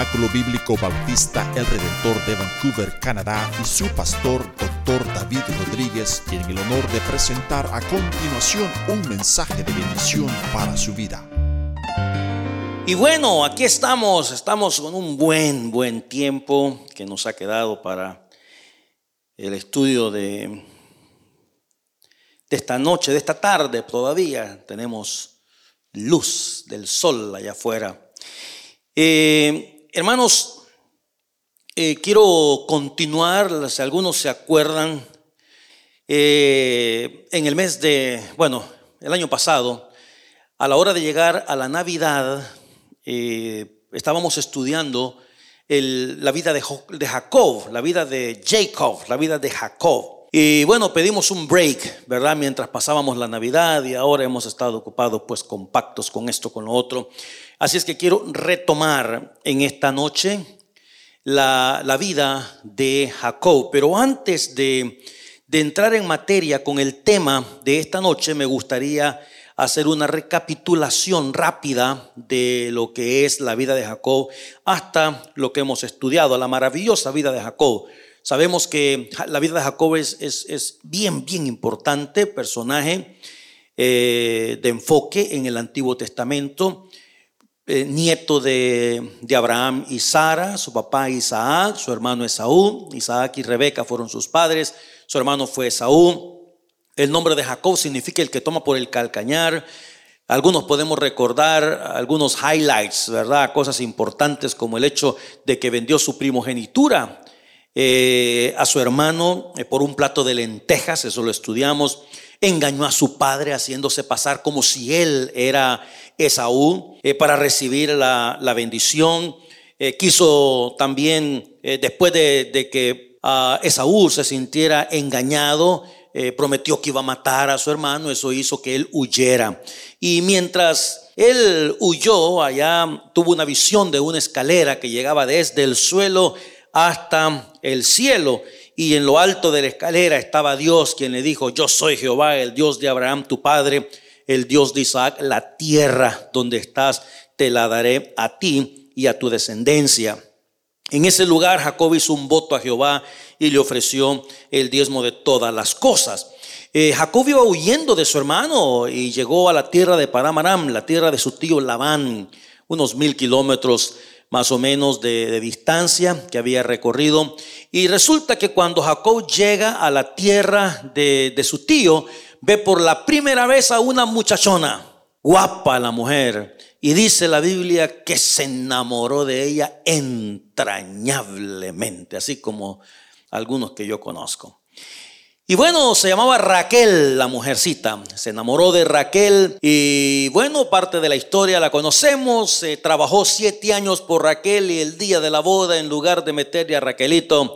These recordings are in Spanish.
Tabernáculo Bíblico Bautista El Redentor de Vancouver, Canadá, y su pastor, Dr. David Rodríguez, tienen el honor de presentar a continuación un mensaje de bendición para su vida. Y bueno, aquí estamos con un buen tiempo que nos ha quedado para el estudio de esta noche, de esta tarde. Todavía tenemos luz del sol allá afuera. Hermanos, quiero continuar, si algunos se acuerdan, en el mes de, el año pasado, a la hora de llegar a la Navidad, estábamos estudiando la vida de Jacob, la vida de Jacob, la vida de Jacob. Y bueno, pedimos un break, ¿verdad? Mientras pasábamos la Navidad, y ahora hemos estado ocupados pues con pactos, con esto, con lo otro. Así es que quiero retomar en esta noche la vida de Jacob. Pero antes de entrar en materia con el tema de esta noche, me gustaría hacer una recapitulación rápida de lo que es la vida de Jacob hasta lo que hemos estudiado, la maravillosa vida de Jacob. Sabemos que la vida de Jacob es bien importante, personaje de enfoque en el Antiguo Testamento, nieto de Abraham y Sara, su papá Isaac, su hermano Esaú. Isaac y Rebeca fueron sus padres, su hermano fue Esaú. El nombre de Jacob significa el que toma por el calcañar. Algunos podemos recordar algunos highlights, ¿verdad? Cosas importantes como el hecho de que vendió su primogenitura a su hermano por un plato de lentejas, eso lo estudiamos. Engañó a su padre haciéndose pasar como si él era Esaú para recibir la bendición. Quiso también, después de que Esaú se sintiera engañado, prometió que iba a matar a su hermano. Eso hizo que él huyera. Y mientras él huyó, allá tuvo una visión de una escalera que llegaba desde el suelo hasta el cielo, y en lo alto de la escalera estaba Dios, quien le dijo: yo soy Jehová, el Dios de Abraham tu padre, el Dios de Isaac. La tierra donde estás te la daré a ti y a tu descendencia. En ese lugar Jacob hizo un voto a Jehová y le ofreció el diezmo de todas las cosas. Jacob iba huyendo de su hermano y llegó a la tierra de Padan Aram, la tierra de su tío Labán, unos 1000 kilómetros más o menos de distancia que había recorrido. Y resulta que cuando Jacob llega a la tierra de su tío, ve por la primera vez a una muchachona, guapa la mujer, y dice la Biblia que se enamoró de ella entrañablemente, así como algunos que yo conozco. Y bueno, se llamaba Raquel la mujercita, se enamoró de Raquel. Y bueno, parte de la historia la conocemos. Trabajó 7 años por Raquel, y el día de la boda, en lugar de meterle a Raquelita,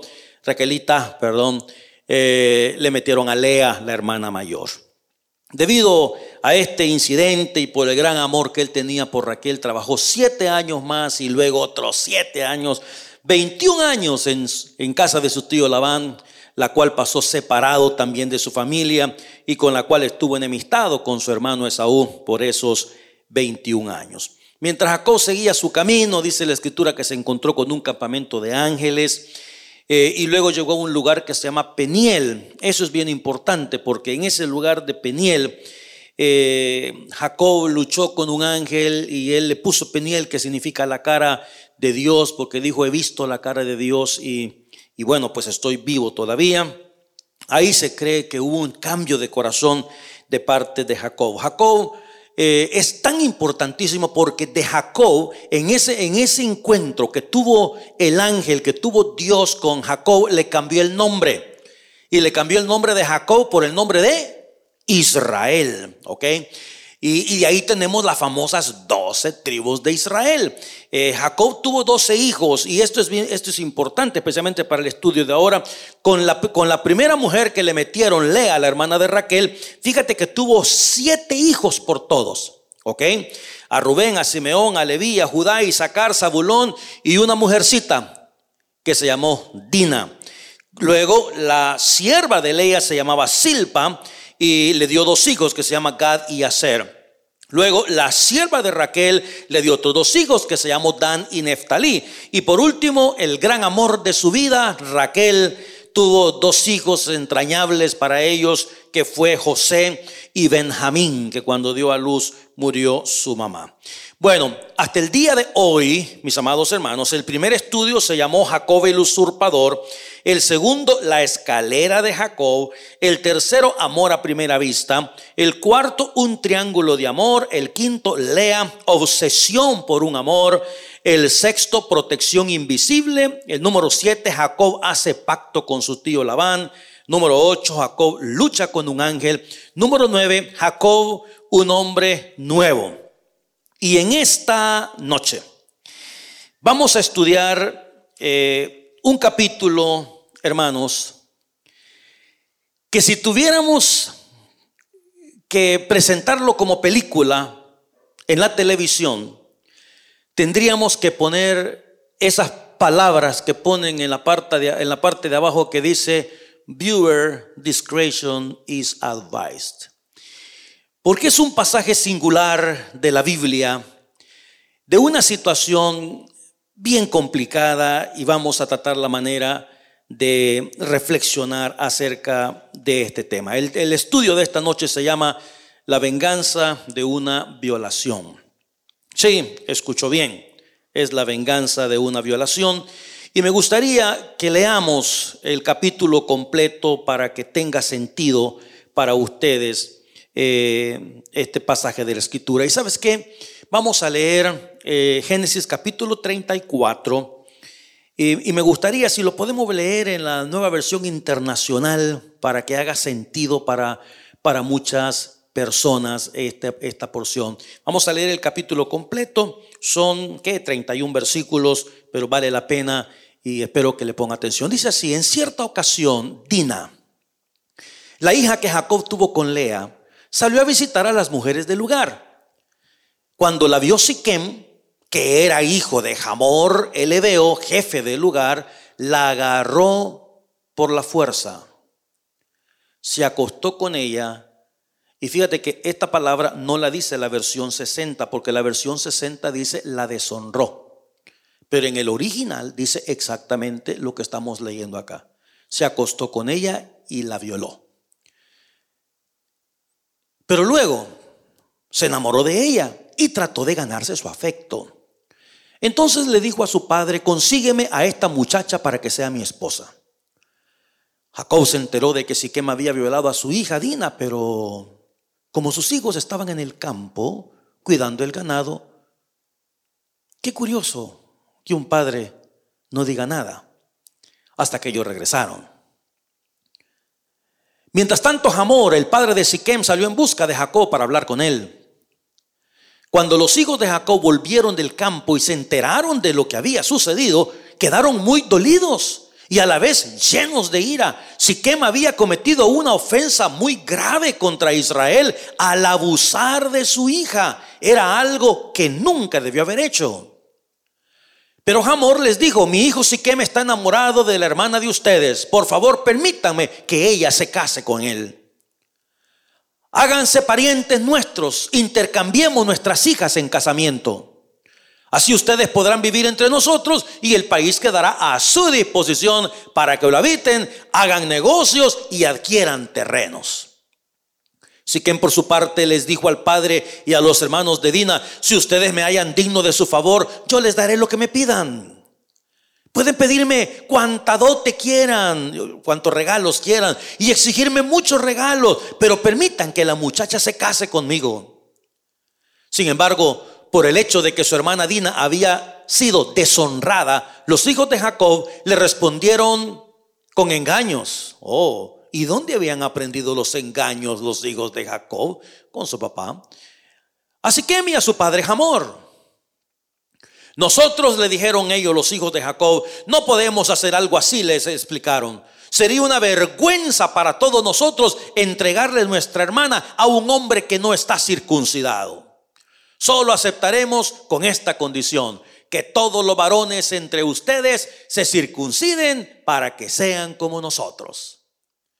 le metieron a Lea, la hermana mayor. Debido a este incidente y por el gran amor que él tenía por Raquel, trabajó 7 años más y luego otros 7 años, 21 años en casa de su tío Labán, la cual pasó separado también de su familia y con la cual estuvo enemistado con su hermano Esaú por esos 21 años. Mientras Jacob seguía su camino, dice la escritura que se encontró con un campamento de ángeles, y luego llegó a un lugar que se llama Peniel. Eso es bien importante porque en ese lugar de Peniel, Jacob luchó con un ángel y él le puso Peniel, que significa la cara de Dios, porque dijo: he visto la cara de Dios y bueno, pues estoy vivo todavía. Ahí se cree que hubo un cambio de corazón de parte de Jacob. Jacob es tan importantísimo porque de Jacob, en ese encuentro que tuvo el ángel, que tuvo Dios con Jacob, le cambió el nombre. Y le cambió el nombre de Jacob por el nombre de Israel, ¿ok? Y de ahí tenemos las famosas 12 tribus de Israel. Jacob tuvo 12 hijos, y esto es importante, especialmente para el estudio de ahora. Con la primera mujer que le metieron, Lea, la hermana de Raquel, fíjate que tuvo 7 hijos por todos, ¿ok? A Rubén, a Simeón, a Leví, a Judá, a Isaacar, Zabulón, y una mujercita que se llamó Dina. Luego la sierva de Lea se llamaba Silpa, y le dio 2 hijos que se llaman Gad y Aser. Luego la sierva de Raquel le dio otros 2 hijos que se llamó Dan y Neftalí. Y por último, el gran amor de su vida, Raquel tuvo 2 hijos entrañables para ellos, que fue José y Benjamín, que cuando dio a luz murió su mamá. Bueno, hasta el día de hoy, mis amados hermanos, el primer estudio se llamó Jacob el usurpador, el segundo, la escalera de Jacob, el tercero, amor a primera vista, el cuarto, un triángulo de amor, el quinto, Lea, obsesión por un amor, el sexto, protección invisible, el número 7, Jacob hace pacto con su tío Labán, número 8, Jacob lucha con un ángel, número 9, Jacob, un hombre nuevo. Y en esta noche vamos a estudiar un capítulo, hermanos, que si tuviéramos que presentarlo como película en la televisión, tendríamos que poner esas palabras que ponen en la parte de abajo que dice "Viewer discretion is advised", porque es un pasaje singular de la Biblia, de una situación bien complicada, y vamos a tratar la manera de reflexionar acerca de este tema. El estudio de esta noche se llama La venganza de una violación. Sí, escuchó bien, es la venganza de una violación. Y me gustaría que leamos el capítulo completo para que tenga sentido para ustedes este pasaje de la Escritura. Y ¿sabes qué? Vamos a leer Génesis capítulo 34 y me gustaría, si lo podemos leer en la Nueva Versión Internacional, para que haga sentido para muchas personas esta porción. Vamos a leer el capítulo completo. Son 31 versículos, pero vale la pena y espero que le ponga atención. Dice así: en cierta ocasión, Dina, la hija que Jacob tuvo con Lea, salió a visitar a las mujeres del lugar. Cuando la vio Siquem, que era hijo de Hamor el heveo, jefe del lugar, la agarró por la fuerza, se acostó con ella. Y fíjate que esta palabra no la dice la versión 60, porque la versión 60 dice la deshonró, pero en el original dice exactamente lo que estamos leyendo acá. Se acostó con ella y la violó. Pero luego se enamoró de ella y trató de ganarse su afecto. Entonces le dijo a su padre: consígueme a esta muchacha para que sea mi esposa. Jacob se enteró de que Siquem había violado a su hija Dina, pero como sus hijos estaban en el campo cuidando el ganado, qué curioso que un padre no diga nada hasta que ellos regresaron. Mientras tanto, Hamor, el padre de Siquem, salió en busca de Jacob para hablar con él. Cuando los hijos de Jacob volvieron del campo y se enteraron de lo que había sucedido, quedaron muy dolidos y a la vez llenos de ira. Siquem había cometido una ofensa muy grave contra Israel al abusar de su hija. Era algo que nunca debió haber hecho. Pero Hamor les dijo: mi hijo Siquem está enamorado de la hermana de ustedes. Por favor, permítanme que ella se case con él. Háganse parientes nuestros, intercambiemos nuestras hijas en casamiento. Así ustedes podrán vivir entre nosotros y el país quedará a su disposición para que lo habiten, hagan negocios y adquieran terrenos. Siquem por su parte les dijo al padre y a los hermanos de Dina: si ustedes me hallan digno de su favor, yo les daré lo que me pidan. Pueden pedirme cuanta dote quieran, cuantos regalos quieran, y exigirme muchos regalos, pero permitan que la muchacha se case conmigo. Sin embargo, por el hecho de que su hermana Dina había sido deshonrada, los hijos de Jacob le respondieron con engaños. ¿Y dónde habían aprendido los engaños los hijos de Jacob? Con su papá. A Siquem y a su padre Hamor. Nosotros, le dijeron ellos, los hijos de Jacob, no podemos hacer algo así, les explicaron. Sería una vergüenza para todos nosotros entregarle nuestra hermana a un hombre que no está circuncidado. Solo aceptaremos con esta condición: que todos los varones entre ustedes se circunciden para que sean como nosotros.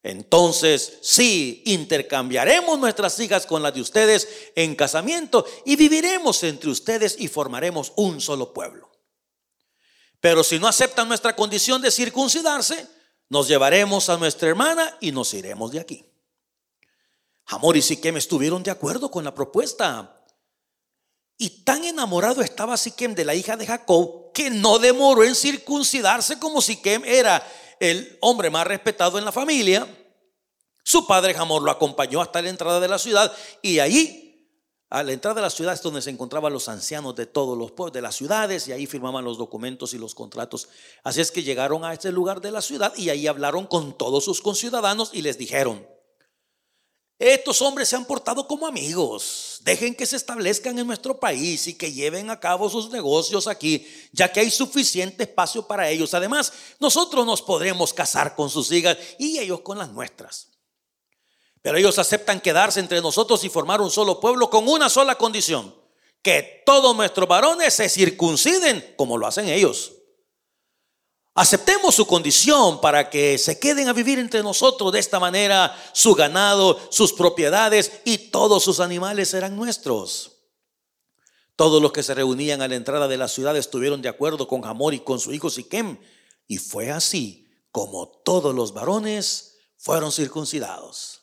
Entonces, sí, intercambiaremos nuestras hijas con las de ustedes en casamiento y viviremos entre ustedes y formaremos un solo pueblo. Pero si no aceptan nuestra condición de circuncidarse, nos llevaremos a nuestra hermana y nos iremos de aquí. Hamor y Siquem estuvieron de acuerdo con la propuesta. Y tan enamorado estaba Siquem de la hija de Jacob que no demoró en circuncidarse. Como Siquem era el hombre más respetado en la familia, su padre Hamor lo acompañó hasta la entrada de la ciudad, y allí, a la entrada de la ciudad, es donde se encontraban los ancianos de todos los pueblos de las ciudades, y ahí firmaban los documentos y los contratos. Así es que llegaron a este lugar de la ciudad y ahí hablaron con todos sus conciudadanos y les dijeron: estos hombres se han portado como amigos. Dejen que se establezcan en nuestro país y que lleven a cabo sus negocios aquí, ya que hay suficiente espacio para ellos. Además, nosotros nos podremos casar con sus hijas y ellos con las nuestras. Pero ellos aceptan quedarse entre nosotros y formar un solo pueblo con una sola condición: que todos nuestros varones se circunciden como lo hacen ellos. Aceptemos su condición para que se queden a vivir entre nosotros. De esta manera, su ganado, sus propiedades y todos sus animales serán nuestros. Todos los que se reunían a la entrada de la ciudad estuvieron de acuerdo con Hamor y con su hijo Siquem, y fue así como todos los varones fueron circuncidados.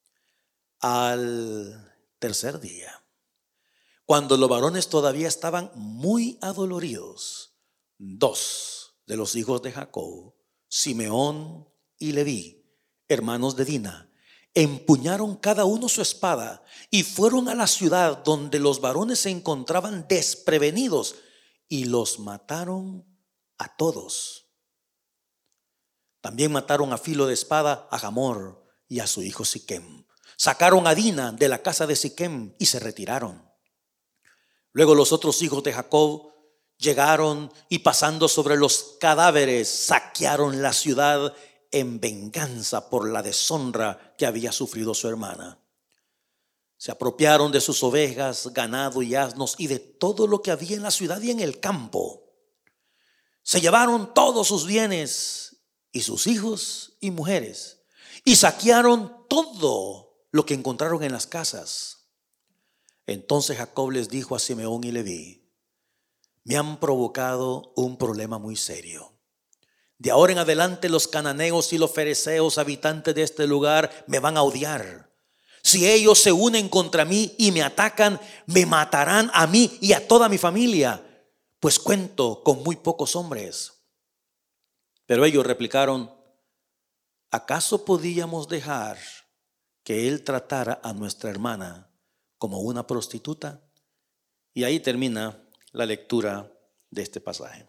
Al tercer día, cuando los varones todavía estaban muy adoloridos, dos de los hijos de Jacob, Simeón y Leví, hermanos de Dina, empuñaron cada uno su espada y fueron a la ciudad donde los varones se encontraban desprevenidos, y los mataron a todos. También mataron a filo de espada a Hamor y a su hijo Siquem. Sacaron a Dina de la casa de Siquem y se retiraron. Luego los otros hijos de Jacob llegaron y, pasando sobre los cadáveres, saquearon la ciudad en venganza por la deshonra que había sufrido su hermana. Se apropiaron de sus ovejas, ganado y asnos y de todo lo que había en la ciudad y en el campo. Se llevaron todos sus bienes y sus hijos y mujeres, y saquearon todo lo que encontraron en las casas. Entonces Jacob les dijo a Simeón y Leví: me han provocado un problema muy serio. De ahora en adelante los cananeos y los fereceos, habitantes de este lugar, me van a odiar. Si ellos se unen contra mí y me atacan, me matarán a mí y a toda mi familia, pues cuento con muy pocos hombres. Pero ellos replicaron: ¿acaso podíamos dejar que él tratara a nuestra hermana como una prostituta? Y ahí termina la lectura de este pasaje.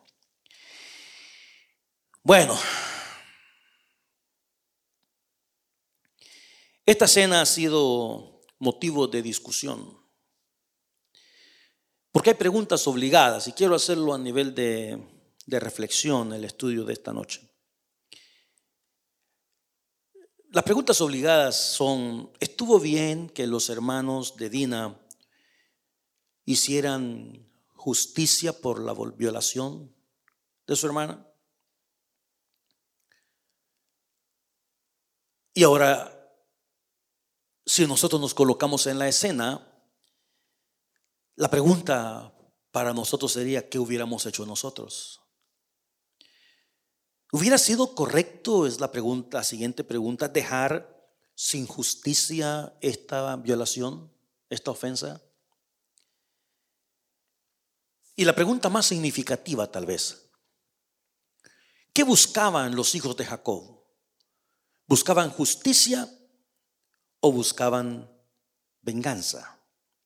Bueno, esta escena ha sido motivo de discusión, porque hay preguntas obligadas, y quiero hacerlo a nivel de reflexión, el estudio de esta noche. Las preguntas obligadas son: ¿estuvo bien que los hermanos de Dina hicieran justicia por la violación de su hermana? Y ahora, si nosotros nos colocamos en la escena, la pregunta para nosotros sería: ¿qué hubiéramos hecho nosotros? ¿Hubiera sido correcto, es la pregunta, la siguiente pregunta, dejar sin justicia esta violación, esta ofensa? Y la pregunta más significativa tal vez: ¿qué buscaban los hijos de Jacob? ¿Buscaban justicia o buscaban venganza?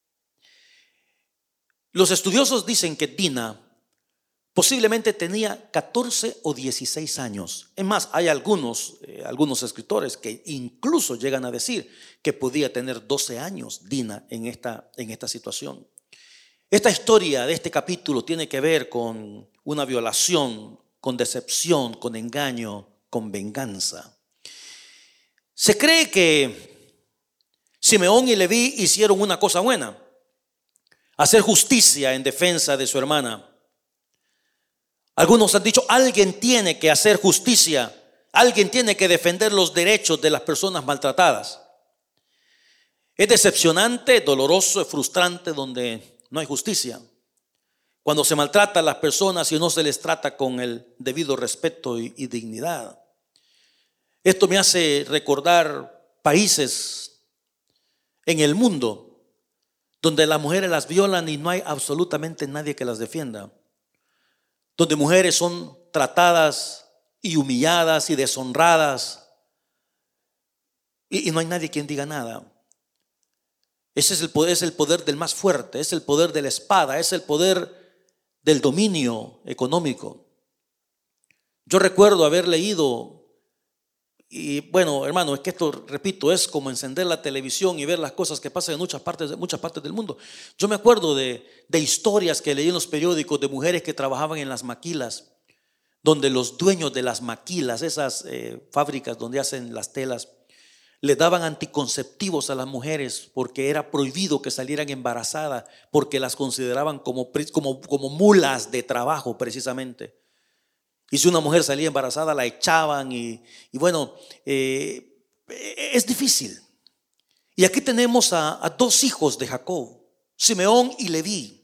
Los estudiosos dicen que Dina posiblemente tenía 14 o 16 años. Es más, hay algunos escritores que incluso llegan a decir que podía tener 12 años Dina en esta situación. Esta historia de este capítulo tiene que ver con una violación, con decepción, con engaño, con venganza. Se cree que Simeón y Leví hicieron una cosa buena: hacer justicia en defensa de su hermana. Algunos han dicho: alguien tiene que hacer justicia Alguien tiene que defender los derechos de las personas maltratadas. Es decepcionante, doloroso, es frustrante donde no hay justicia. Cuando se maltrata a las personas y no se les trata con el debido respeto y dignidad. Esto me hace recordar países en el mundo donde las mujeres las violan y no hay absolutamente nadie que las defienda. Donde mujeres son tratadas y humilladas y deshonradas y no hay nadie quien diga nada. Ese es el poder del más fuerte, es el poder de la espada, es el poder del dominio económico. Yo recuerdo haber leído, y bueno, hermano, es que esto, repito, es como encender la televisión y ver las cosas que pasan en muchas partes del mundo. Yo me acuerdo de historias que leí en los periódicos de mujeres que trabajaban en las maquilas, donde los dueños de las maquilas, esas fábricas donde hacen las telas, le daban anticonceptivos a las mujeres porque era prohibido que salieran embarazadas, porque las consideraban como mulas de trabajo precisamente. Y si una mujer salía embarazada la echaban y bueno, es difícil. Y aquí tenemos a dos hijos de Jacob, Simeón y Leví.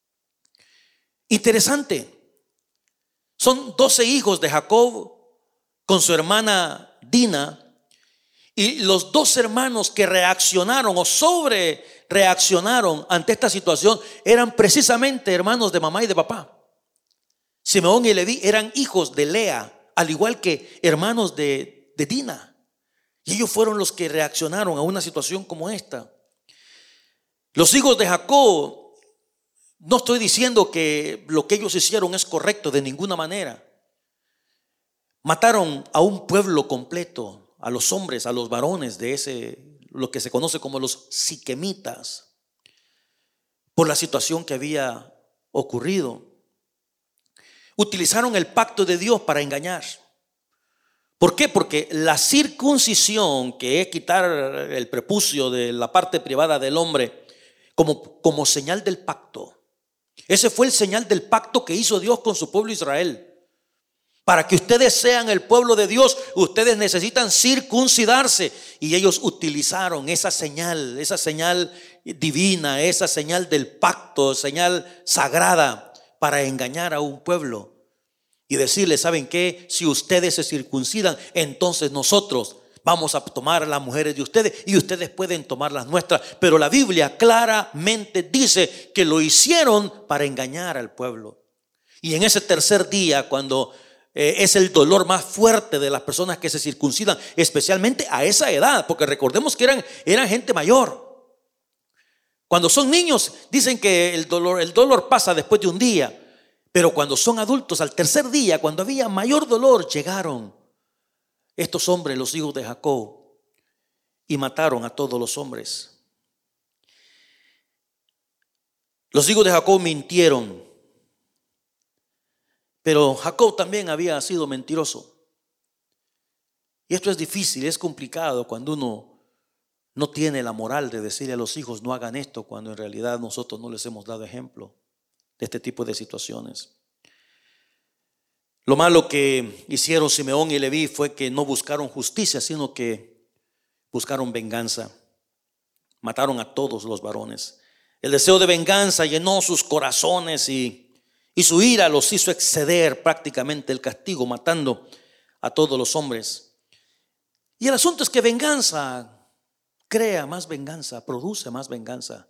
Interesante, son 12 hijos de Jacob con su hermana Dina. Y los dos hermanos que reaccionaron o sobre reaccionaron ante esta situación eran precisamente hermanos de mamá y de papá. Simeón y Leví eran hijos de Lea, al igual que hermanos de Dina. Y ellos fueron los que reaccionaron a una situación como esta. Los hijos de Jacob, no estoy diciendo que lo que ellos hicieron es correcto de ninguna manera. Mataron a un pueblo completo, a los hombres, a los varones de lo que se conoce como los siquemitas, por la situación que había ocurrido. Utilizaron el pacto de Dios para engañar. ¿Por qué? Porque la circuncisión, que es quitar el prepucio de la parte privada del hombre, como señal del pacto. Ese fue el señal del pacto que hizo Dios con su pueblo Israel. Para que ustedes sean el pueblo de Dios, ustedes necesitan circuncidarse. Y ellos utilizaron esa señal divina, esa señal del pacto, señal sagrada, para engañar a un pueblo. Y decirle, ¿saben qué? Si ustedes se circuncidan, entonces nosotros vamos a tomar a las mujeres de ustedes y ustedes pueden tomar las nuestras. Pero la Biblia claramente dice que lo hicieron para engañar al pueblo. Y en ese tercer día, cuando es el dolor más fuerte de las personas que se circuncidan, especialmente a esa edad, porque recordemos que eran gente mayor. Cuando son niños dicen que el dolor pasa después de un día, pero cuando son adultos, al tercer día, cuando había mayor dolor, llegaron estos hombres, los hijos de Jacob, y mataron a todos los hombres. Los hijos de Jacob mintieron. Pero Jacob también había sido mentiroso. Y esto es difícil, es complicado cuando uno no tiene la moral de decirle a los hijos no hagan esto, cuando en realidad nosotros no les hemos dado ejemplo de este tipo de situaciones. Lo malo que hicieron Simeón y Leví fue que no buscaron justicia, sino que buscaron venganza. Mataron a todos los varones. El deseo de venganza llenó sus corazones y su ira los hizo exceder prácticamente el castigo, matando a todos los hombres. Y el asunto es que venganza crea más venganza, produce más venganza.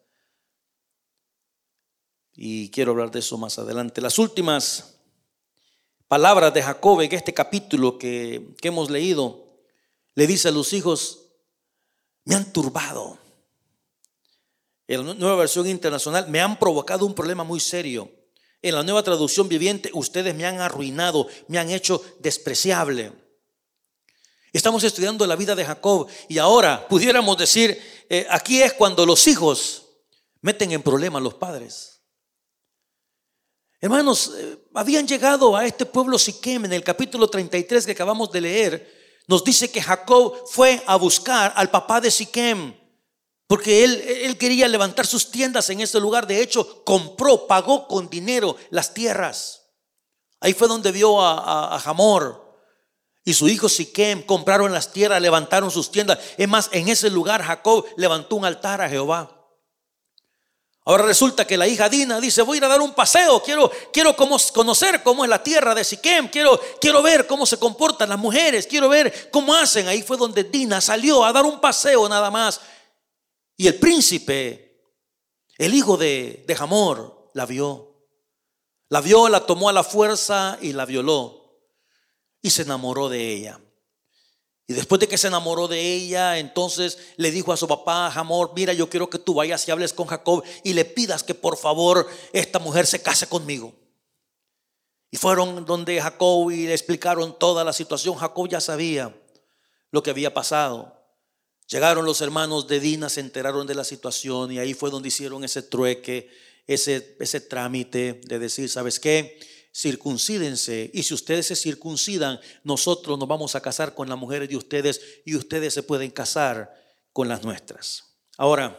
Y quiero hablar de eso más adelante. Las últimas palabras de Jacob en este capítulo que hemos leído, le dice a los hijos: me han turbado. En la Nueva Versión Internacional, me han provocado un problema muy serio. En la Nueva Traducción Viviente, ustedes me han arruinado, me han hecho despreciable. Estamos estudiando la vida de Jacob y ahora pudiéramos decir, aquí es cuando los hijos meten en problemas a los padres. Hermanos, habían llegado a este pueblo Siquem. En el capítulo 33 que acabamos de leer, nos dice que Jacob fue a buscar al papá de Siquem, porque él quería levantar sus tiendas en ese lugar. De hecho, pagó con dinero las tierras. Ahí fue donde vio a Hamor. y su hijo Siquem compraron las tierras, levantaron sus tiendas. Es más, en ese lugar Jacob levantó un altar a Jehová. Ahora resulta que la hija Dina dice: voy a ir a dar un paseo, quiero conocer cómo es la tierra de Siquem, quiero ver cómo se comportan las mujeres, quiero ver cómo hacen. Ahí fue donde Dina salió a dar un paseo nada más. Y el príncipe, el hijo de Hamor, la vio, la tomó a la fuerza y la violó y se enamoró de ella. Y después de que se enamoró de ella, entonces le dijo a su papá Hamor: mira, yo quiero que tú vayas y hables con Jacob y le pidas que por favor esta mujer se case conmigo. Y fueron donde Jacob y le explicaron toda la situación. Jacob ya sabía lo que había pasado. Llegaron los hermanos de Dina, se enteraron de la situación, y ahí fue donde hicieron ese trueque, ese trámite de decir: ¿sabes qué? Circuncídense, y si ustedes se circuncidan, nosotros nos vamos a casar con las mujeres de ustedes y ustedes se pueden casar con las nuestras. Ahora,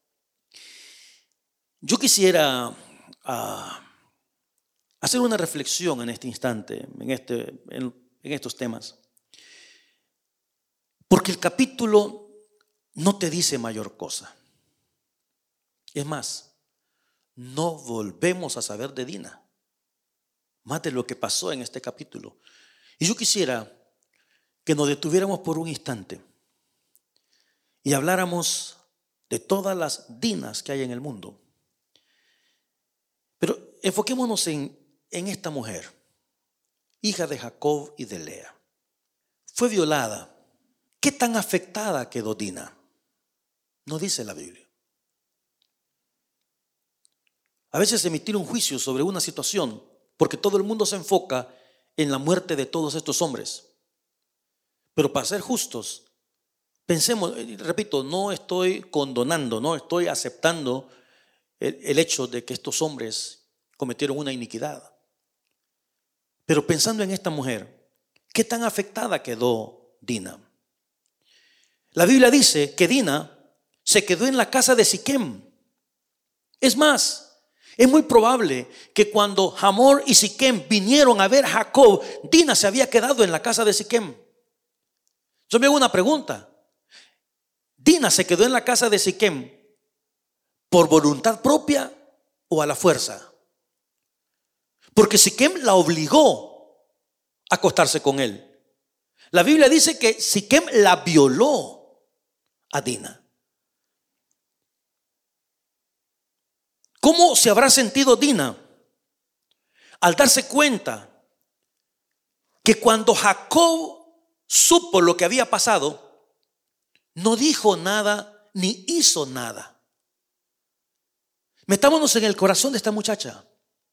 yo quisiera hacer una reflexión en este instante, en estos temas, porque el capítulo no te dice mayor cosa. Es más, no volvemos a saber de Dina más de lo que pasó en este capítulo. Y yo quisiera que nos detuviéramos por un instante y habláramos de todas las Dinas que hay en el mundo. Pero enfoquémonos en esta mujer, hija de Jacob y de Lea. Fue violada. ¿Qué tan afectada quedó Dina? No dice la Biblia. A veces emitir un juicio sobre una situación, porque todo el mundo se enfoca en la muerte de todos estos hombres. Pero para ser justos, pensemos, repito, no estoy condonando, no estoy aceptando el hecho de que estos hombres cometieron una iniquidad. Pero pensando en esta mujer, ¿qué tan afectada quedó Dina? La Biblia dice que Dina se quedó en la casa de Siquem. Es más, es muy probable que cuando Hamor y Siquem vinieron a ver a Jacob, Dina se había quedado en la casa de Siquem. Yo me hago una pregunta: ¿Dina se quedó en la casa de Siquem por voluntad propia o a la fuerza? Porque Siquem la obligó a acostarse con él. La Biblia dice que Siquem la violó a Dina. ¿Cómo se habrá sentido Dina al darse cuenta que cuando Jacob supo lo que había pasado, no dijo nada ni hizo nada? Metámonos en el corazón de esta muchacha.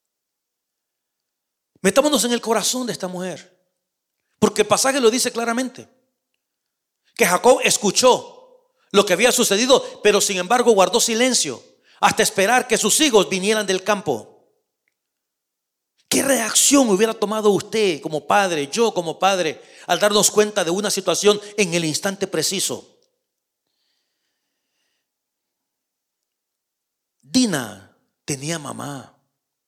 Metámonos en el corazón de esta mujer. Porque el pasaje lo dice claramente, que Jacob escuchó lo que había sucedido, pero sin embargo guardó silencio hasta esperar que sus hijos vinieran del campo. ¿Qué reacción hubiera tomado usted como padre, yo como padre, al darnos cuenta de una situación en el instante preciso? Dina tenía mamá.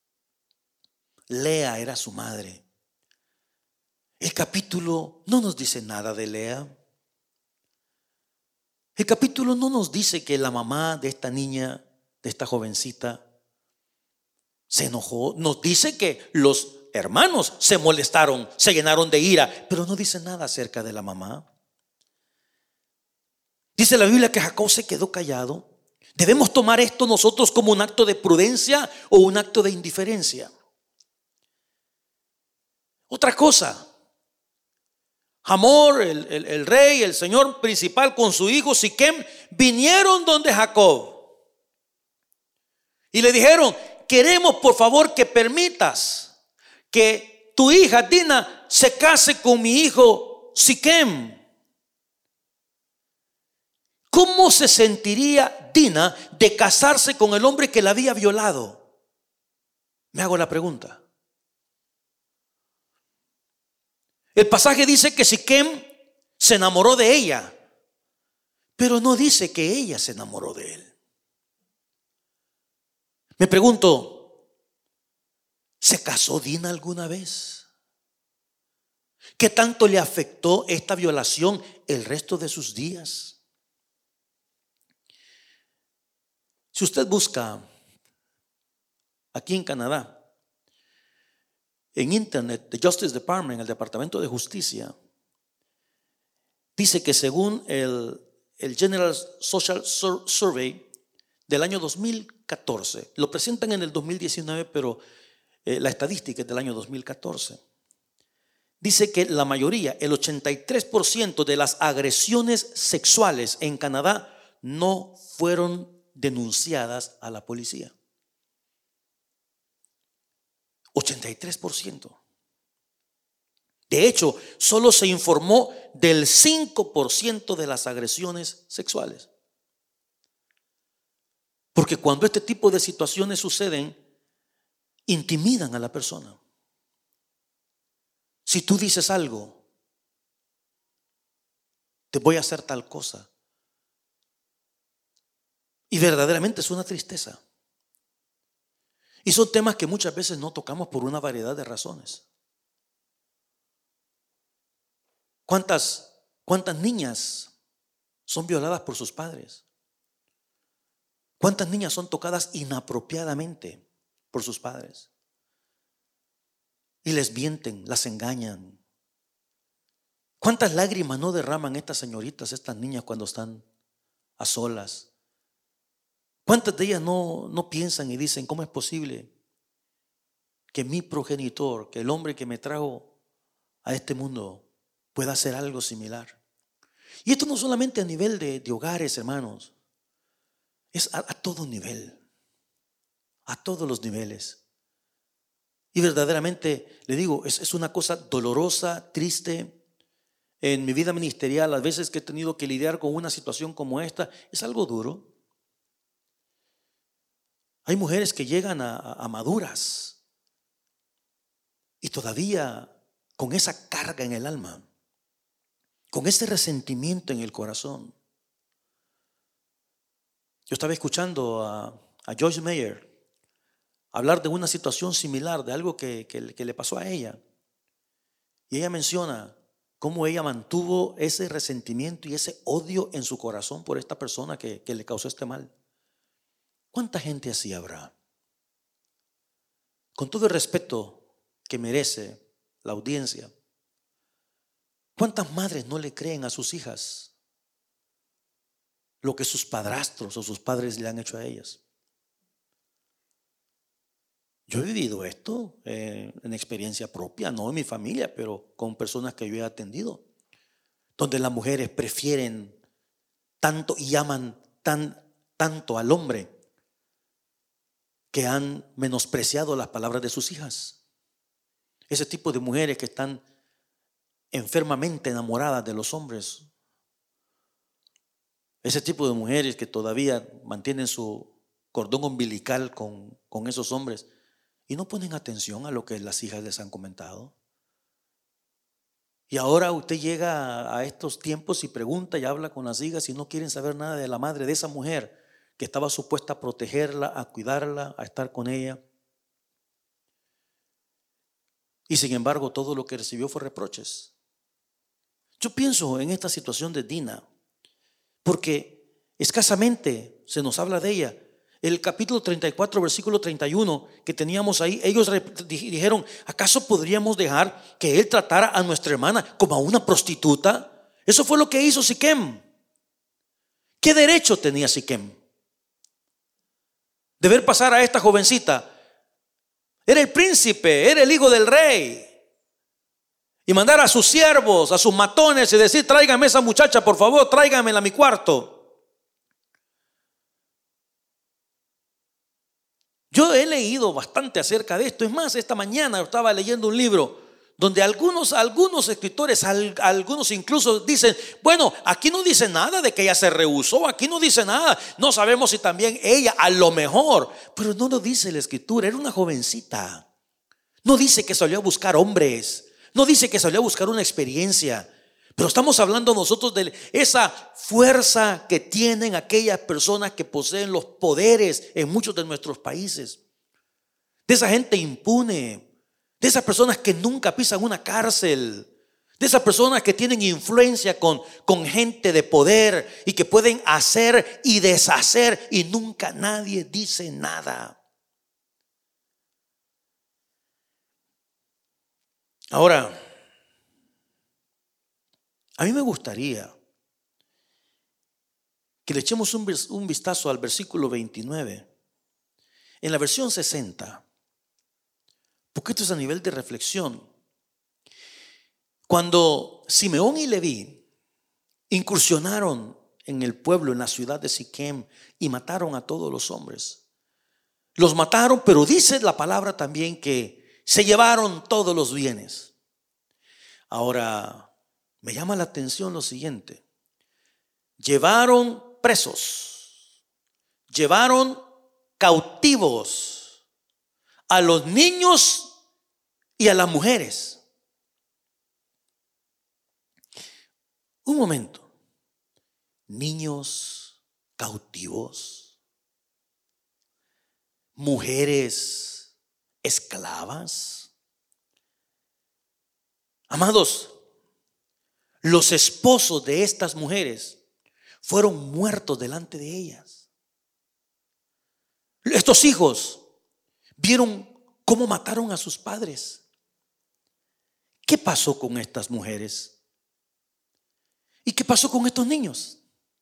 Lea era su madre. El capítulo no nos dice nada de Lea. El capítulo no nos dice que la mamá de esta niña, de esta jovencita, se enojó. Nos dice que los hermanos se molestaron, se llenaron de ira, pero no dice nada acerca de la mamá. Dice la Biblia que Jacob se quedó callado. ¿Debemos tomar esto nosotros como un acto de prudencia o un acto de indiferencia? Otra cosa, Hamor, el rey, el señor principal, con su hijo Siquem, vinieron donde Jacob y le dijeron: queremos por favor que permitas que tu hija Dina se case con mi hijo Siquem. ¿Cómo se sentiría Dina de casarse con el hombre que la había violado? Me hago la pregunta. El pasaje dice que Siquem se enamoró de ella, pero no dice que ella se enamoró de él. Me pregunto, ¿se casó Dina alguna vez? ¿Qué tanto le afectó esta violación el resto de sus días? Si usted busca aquí en Canadá, en internet, The Justice Department, el Departamento de Justicia, dice que según el General Social Survey del año 2014, lo presentan en el 2019, pero la estadística es del año 2014. Dice que la mayoría, el 83% de las agresiones sexuales en Canadá no fueron denunciadas a la policía. 83%. De hecho, solo se informó del 5% de las agresiones sexuales. Porque cuando este tipo de situaciones suceden, intimidan a la persona. Si tú dices algo, te voy a hacer tal cosa. Y verdaderamente es una tristeza. Y son temas que muchas veces no tocamos por una variedad de razones. ¿Cuántas niñas son violadas por sus padres? ¿Cuántas niñas son tocadas inapropiadamente por sus padres? Y les mienten, las engañan. ¿Cuántas lágrimas no derraman estas señoritas, estas niñas cuando están a solas? ¿Cuántas de ellas no piensan y dicen, ¿cómo es posible que mi progenitor, que el hombre que me trajo a este mundo, pueda hacer algo similar? Y esto no solamente a nivel de hogares, hermanos, es a todo nivel, a todos los niveles. Y verdaderamente, le digo, es una cosa dolorosa, triste. En mi vida ministerial, las veces que he tenido que lidiar con una situación como esta, es algo duro. Hay mujeres que llegan a maduras y todavía con esa carga en el alma, con ese resentimiento en el corazón. Yo estaba escuchando a Joyce Meyer hablar de una situación similar, de algo que le pasó a ella. Y ella menciona cómo ella mantuvo ese resentimiento y ese odio en su corazón por esta persona que le causó este mal. ¿Cuánta gente así habrá? Con todo el respeto que merece la audiencia, ¿cuántas madres no le creen a sus hijas lo que sus padrastros o sus padres le han hecho a ellas? Yo he vivido esto en experiencia propia, no en mi familia, pero con personas que yo he atendido, donde las mujeres prefieren tanto y aman tanto al hombre que han menospreciado las palabras de sus hijas. Ese tipo de mujeres que están enfermamente enamoradas de los hombres. Ese tipo de mujeres que todavía mantienen su cordón umbilical con esos hombres y no ponen atención a lo que las hijas les han comentado. Y ahora usted llega a estos tiempos y pregunta y habla con las hijas y no quieren saber nada de la madre de esa mujer que estaba supuesta a protegerla, a cuidarla, a estar con ella. Y sin embargo, todo lo que recibió fue reproches. Yo pienso en esta situación de Dina, porque escasamente se nos habla de ella. El capítulo 34, versículo 31 que teníamos ahí, ellos dijeron, ¿acaso podríamos dejar que él tratara a nuestra hermana como a una prostituta? Eso fue lo que hizo Siquem. ¿Qué derecho tenía Siquem de ver pasar a esta jovencita? Era el príncipe, era el hijo del rey. Y mandar a sus siervos, a sus matones y decir, tráigame esa muchacha, por favor, tráigamela a mi cuarto. Yo he leído bastante acerca de esto. Es más, esta mañana estaba leyendo un libro donde algunos escritores, algunos incluso dicen, bueno, aquí no dice nada de que ella se rehusó, aquí no dice nada. No sabemos si también ella, a lo mejor, pero no lo dice la escritura, era una jovencita. No dice que salió a buscar hombres, no dice que salió a buscar una experiencia. Pero estamos hablando nosotros de esa fuerza que tienen aquellas personas que poseen los poderes en muchos de nuestros países. De esa gente impune, de esas personas que nunca pisan una cárcel, De esas personas que tienen influencia con gente de poder y que pueden hacer y deshacer y nunca nadie dice nada. Ahora, a mí me gustaría que le echemos un vistazo al versículo 29 en la versión 60, porque esto es a nivel de reflexión. Cuando Simeón y Leví incursionaron en el pueblo, en la ciudad de Siquem, y mataron a todos los hombres, los mataron, pero dice la palabra también que se llevaron todos los bienes. Ahora, me llama la atención lo siguiente: llevaron presos, llevaron cautivos a los niños y a las mujeres. Un momento, niños cautivos, mujeres esclavas. Amados, los esposos de estas mujeres fueron muertos delante de ellas. Estos hijos vieron cómo mataron a sus padres. ¿Qué pasó con estas mujeres? ¿Y qué pasó con estos niños?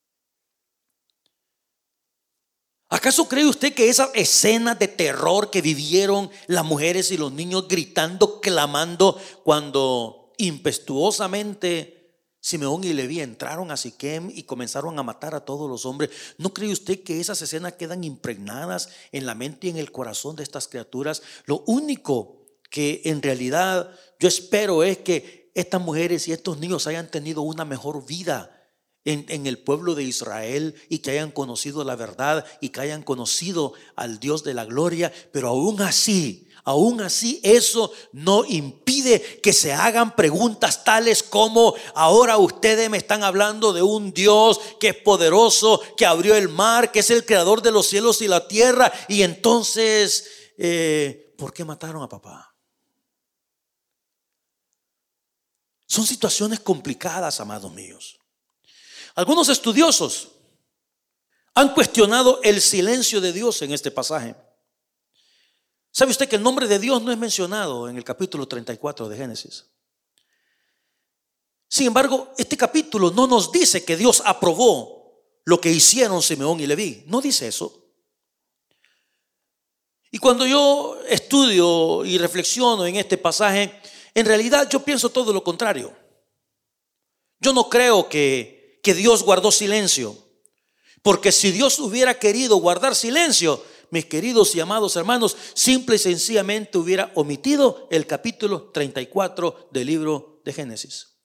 ¿Acaso cree usted que esa escena de terror que vivieron las mujeres y los niños gritando, clamando, cuando impetuosamente Simeón y Leví entraron a Siquem y comenzaron a matar a todos los hombres, no cree usted que esas escenas quedan impregnadas en la mente y en el corazón de estas criaturas? Lo único que en realidad yo espero es que estas mujeres y estos niños hayan tenido una mejor vida en el pueblo de Israel y que hayan conocido la verdad y que hayan conocido al Dios de la gloria. Pero aún así eso no impide que se hagan preguntas tales como: ahora ustedes me están hablando de un Dios que es poderoso, que abrió el mar, que es el creador de los cielos y la tierra, y entonces ¿por qué mataron a papá? Son situaciones complicadas, amados míos. Algunos estudiosos han cuestionado el silencio de Dios en este pasaje. ¿Sabe usted que el nombre de Dios no es mencionado en el capítulo 34 de Génesis? Sin embargo, este capítulo no nos dice que Dios aprobó lo que hicieron Simeón y Leví. No dice eso. Y cuando yo estudio y reflexiono en este pasaje, en realidad yo pienso todo lo contrario. Yo no creo que Dios guardó silencio, porque si Dios hubiera querido guardar silencio, mis queridos y amados hermanos, simple y sencillamente hubiera omitido el capítulo 34 del libro de Génesis.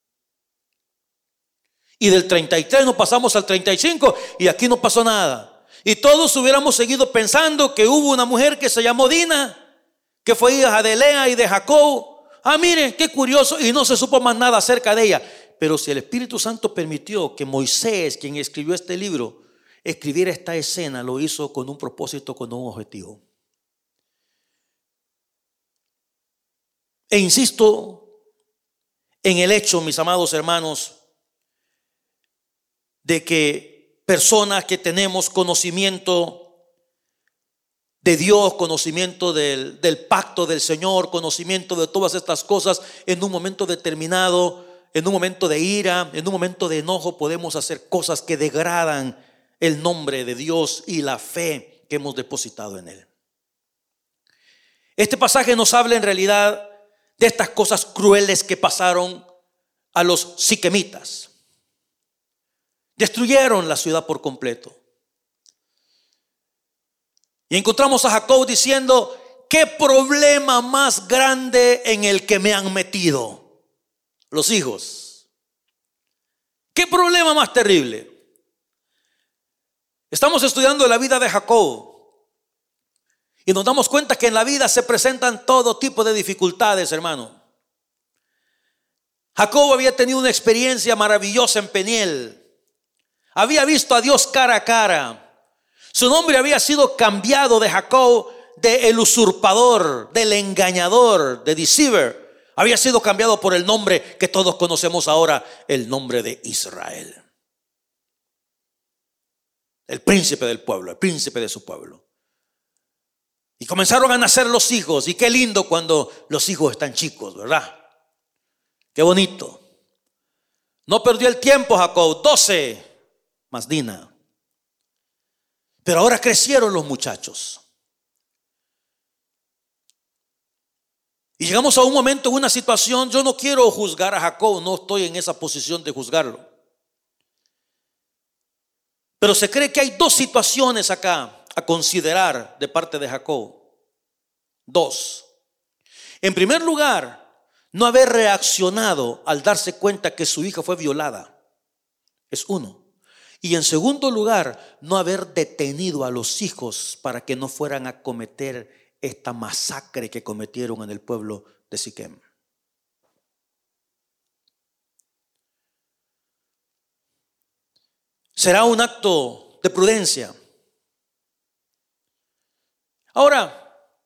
Y del 33 nos pasamos al 35 y aquí no pasó nada. Y todos hubiéramos seguido pensando que hubo una mujer que se llamó Dina, que fue hija de Lea y de Jacob. Mire, qué curioso, y no se supo más nada acerca de ella. Pero si el Espíritu Santo permitió que Moisés, quien escribió este libro, escribiera esta escena, lo hizo con un propósito, con un objetivo. E insisto en el hecho, mis amados hermanos, de que personas que tenemos conocimiento de Dios, conocimiento del pacto del Señor, conocimiento de todas estas cosas, en un momento determinado, en un momento de ira, en un momento de enojo, podemos hacer cosas que degradan el nombre de Dios y la fe que hemos depositado en Él. Este pasaje nos habla en realidad de estas cosas crueles que pasaron a los siquemitas. Destruyeron la ciudad por completo. Y encontramos a Jacob diciendo: ¿qué problema más grande en el que me han metido los hijos? ¿Qué problema más terrible? Estamos estudiando la vida de Jacob y nos damos cuenta que en la vida se presentan todo tipo de dificultades, hermano. Jacob había tenido una experiencia maravillosa en Peniel. Había visto a Dios cara a cara. Su nombre había sido cambiado de Jacob, de el usurpador, del engañador, de deceiver, había sido cambiado por el nombre que todos conocemos ahora, el nombre de Israel. El príncipe del pueblo, el príncipe de su pueblo. Y comenzaron a nacer los hijos. Y qué lindo cuando los hijos están chicos, ¿verdad? Qué bonito. No perdió el tiempo Jacob, 12 más Dina. Pero ahora crecieron los muchachos. Y llegamos a un momento, una situación. Yo no quiero juzgar a Jacob, no estoy en esa posición de juzgarlo. Pero se cree que hay dos situaciones acá a considerar de parte de Jacob. Dos. En primer lugar, no haber reaccionado al darse cuenta que su hija fue violada. Es uno. Y en segundo lugar, no haber detenido a los hijos para que no fueran a cometer esta masacre que cometieron en el pueblo de Siquem. Será un acto de prudencia. Ahora,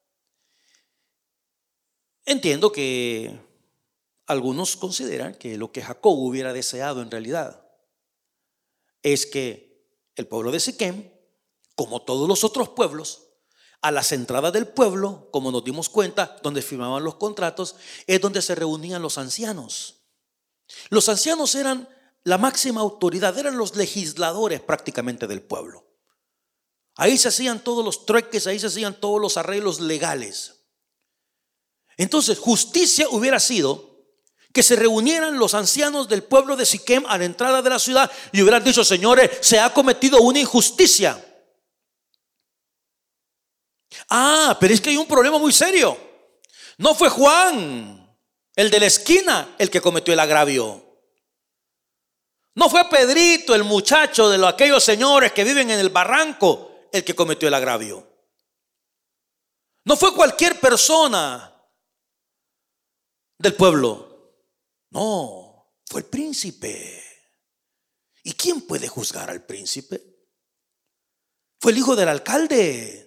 entiendo que algunos consideran que lo que Jacob hubiera deseado en realidad es que el pueblo de Siquem, como todos los otros pueblos, a las entradas del pueblo, como nos dimos cuenta, donde firmaban los contratos, es donde se reunían los ancianos. Los ancianos eran la máxima autoridad, eran los legisladores prácticamente del pueblo. Ahí se hacían todos los trueques, ahí se hacían todos los arreglos legales. Entonces, justicia hubiera sido que se reunieran los ancianos del pueblo de Siquem a la entrada de la ciudad y hubieran dicho: señores, se ha cometido una injusticia. Pero es que hay un problema muy serio. No fue Juan, el de la esquina, el que cometió el agravio. No fue Pedrito, el muchacho de aquellos señores que viven en el barranco, el que cometió el agravio. No fue cualquier persona del pueblo. No, fue el príncipe. ¿Y quién puede juzgar al príncipe? Fue el hijo del alcalde.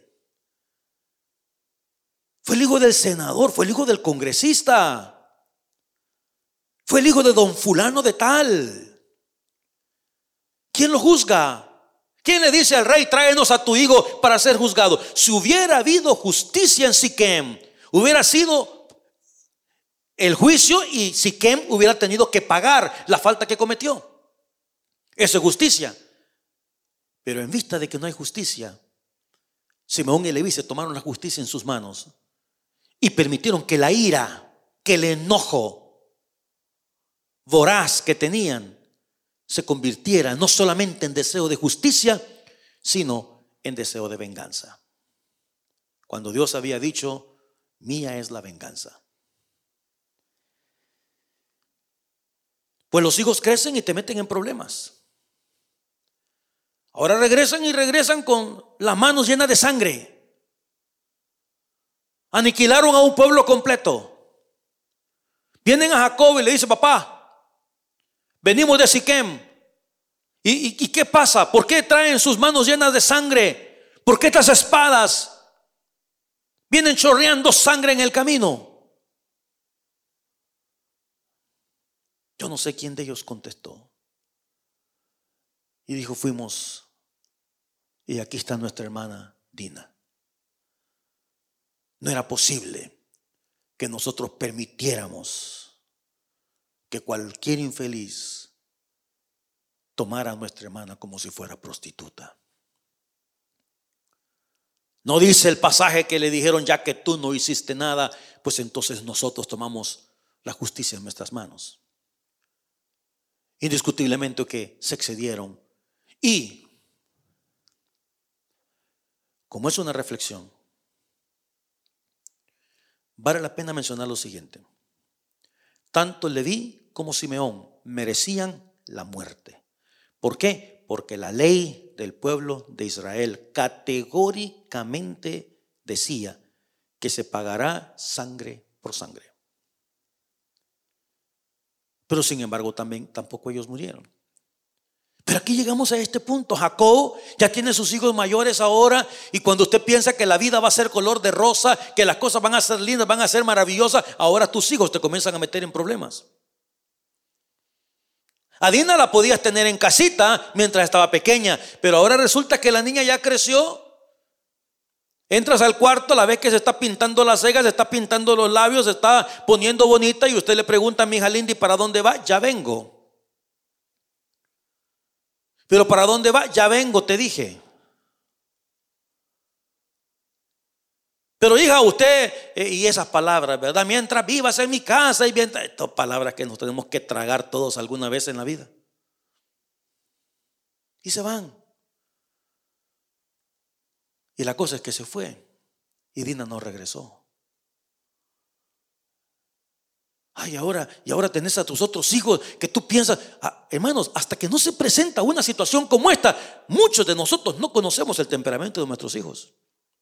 Fue el hijo del senador, fue el hijo del congresista. Fue el hijo de don fulano de tal. ¿Quién lo juzga? ¿Quién le dice al rey: tráenos a tu hijo para ser juzgado? Si hubiera habido justicia en Siquem, hubiera sido el juicio y Siquem hubiera tenido que pagar la falta que cometió. Eso es justicia. Pero en vista de que no hay justicia, Simeón y Leví se tomaron la justicia en sus manos y permitieron que la ira, que el enojo voraz que tenían se convirtiera no solamente en deseo de justicia, sino en deseo de venganza. Cuando Dios había dicho: mía es la venganza. Pues los hijos crecen y te meten en problemas. Ahora regresan con las manos llenas de sangre. Aniquilaron a un pueblo completo. Vienen a Jacob y le dicen: papá, venimos de Siquem. ¿Y qué pasa? ¿Por qué traen sus manos llenas de sangre? ¿Por qué estas espadas vienen chorreando sangre en el camino? Yo no sé quién de ellos contestó. Y dijo: fuimos, y aquí está nuestra hermana Dina. No era posible que nosotros permitiéramos que cualquier infeliz tomara a nuestra hermana como si fuera prostituta. No dice el pasaje que le dijeron: ya que tú no hiciste nada, pues entonces nosotros tomamos la justicia en nuestras manos. Indiscutiblemente que se excedieron. Y como es una reflexión, vale la pena mencionar lo siguiente: tanto Leví como Simeón merecían la muerte. ¿Por qué? Porque la ley del pueblo de Israel categóricamente decía que se pagará sangre por sangre. Pero sin embargo tampoco ellos murieron. Pero aquí llegamos a este punto. Jacob ya tiene sus hijos mayores ahora, y cuando usted piensa que la vida va a ser color de rosa, que las cosas van a ser lindas, van a ser maravillosas, ahora tus hijos te comienzan a meter en problemas. A Dina la podías tener en casita mientras estaba pequeña, pero ahora resulta que la niña ya creció. Entras al cuarto, la ves que se está pintando las cejas, se está pintando los labios, se está poniendo bonita, y usted le pregunta a mi hija Lindy, ¿para dónde va? Ya vengo. Pero ¿para dónde va? Ya vengo, te dije. Pero hija, usted, y esas palabras, ¿verdad? Mientras vivas en mi casa, y mientras, estas palabras que nos tenemos que tragar todos alguna vez en la vida. Y se van. Y la cosa es que se fue, y Dina no regresó. Ay, y ahora tenés a tus otros hijos que tú piensas, hermanos, hasta que no se presenta una situación como esta, muchos de nosotros no conocemos el temperamento de nuestros hijos.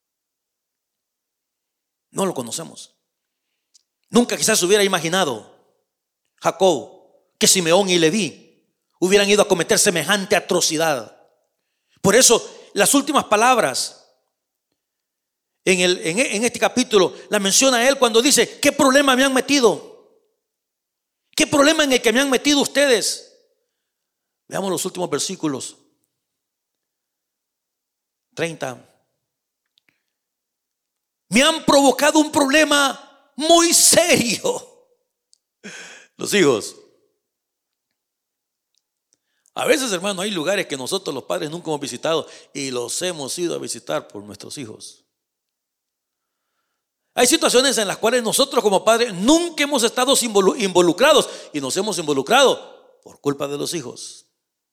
No lo conocemos. Nunca quizás se hubiera imaginado Jacob que Simeón y Leví hubieran ido a cometer semejante atrocidad. Por eso las últimas palabras en este capítulo la menciona él cuando dice: ¿qué problema me han metido? ¿Qué problema en el que me han metido ustedes? Veamos los últimos versículos. 30. Me han provocado un problema muy serio. Los hijos. A veces, hermano, hay lugares que nosotros los padres nunca hemos visitado y los hemos ido a visitar por nuestros hijos. Hay situaciones en las cuales nosotros como padres nunca hemos estado involucrados, y nos hemos involucrado por culpa de los hijos.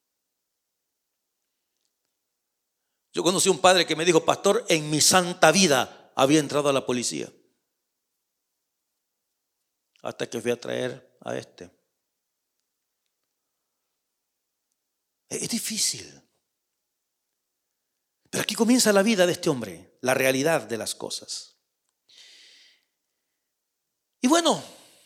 Yo conocí un padre que me dijo: pastor, en mi santa vida había entrado a la policía, hasta que fui a traer a este. Es difícil. Pero aquí comienza la vida de este hombre, la realidad de las cosas. Y bueno,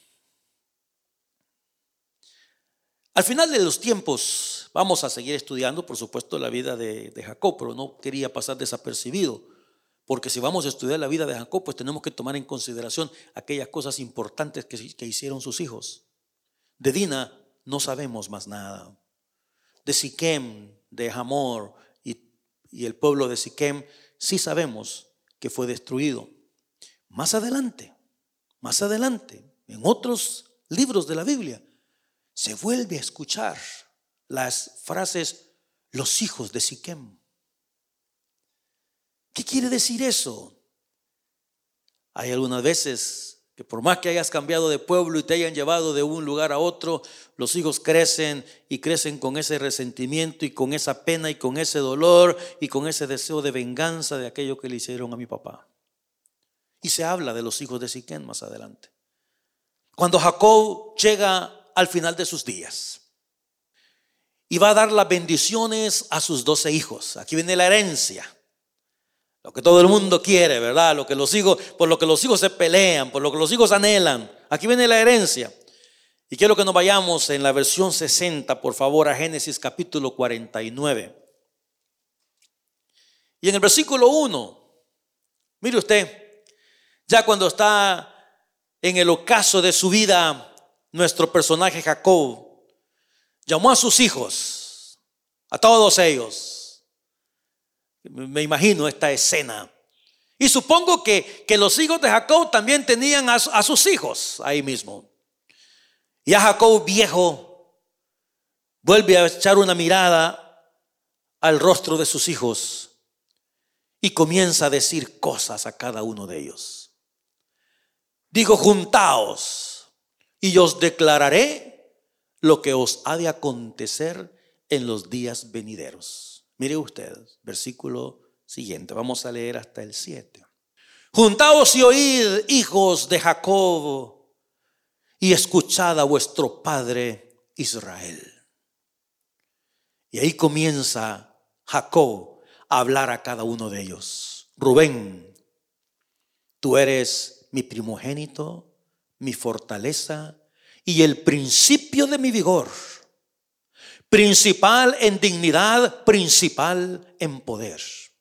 al final de los tiempos vamos a seguir estudiando, por supuesto, la vida de Jacob, pero no quería pasar desapercibido, porque si vamos a estudiar la vida de Jacob, pues tenemos que tomar en consideración aquellas cosas importantes que hicieron sus hijos. De Dina no sabemos más nada. De Siquem, de Hamor y el pueblo de Siquem, sí sabemos que fue destruido. Más adelante, en otros libros de la Biblia, se vuelve a escuchar las frases: los hijos de Siquem. ¿Qué quiere decir eso? Hay algunas veces que por más que hayas cambiado de pueblo y te hayan llevado de un lugar a otro, los hijos crecen y crecen con ese resentimiento y con esa pena y con ese dolor y con ese deseo de venganza de aquello que le hicieron a mi papá. Y se habla de los hijos de Siquem más adelante. Cuando Jacob llega al final de sus días y va a dar las bendiciones a sus 12 hijos. Aquí viene la herencia. Lo que todo el mundo quiere, ¿verdad? Por lo que los hijos se pelean, por lo que los hijos anhelan. Aquí viene la herencia. Y quiero que nos vayamos en la versión 60, por favor, a Génesis capítulo 49. Y en el versículo 1, mire usted, ya cuando está en el ocaso de su vida, nuestro personaje Jacob llamó a sus hijos, a todos ellos. Me imagino esta escena. Y supongo que los hijos de Jacob también tenían a sus hijos ahí mismo. Y a Jacob viejo vuelve a echar una mirada al rostro de sus hijos y comienza a decir cosas a cada uno de ellos. Digo: juntaos y yo os declararé lo que os ha de acontecer en los días venideros. Mire usted, versículo siguiente, vamos a leer hasta el 7. Juntaos y oíd, hijos de Jacob, y escuchad a vuestro padre Israel. Y ahí comienza Jacob a hablar a cada uno de ellos. Rubén, tú eres mi primogénito, mi fortaleza y el principio de mi vigor. principal en dignidad, principal en poder,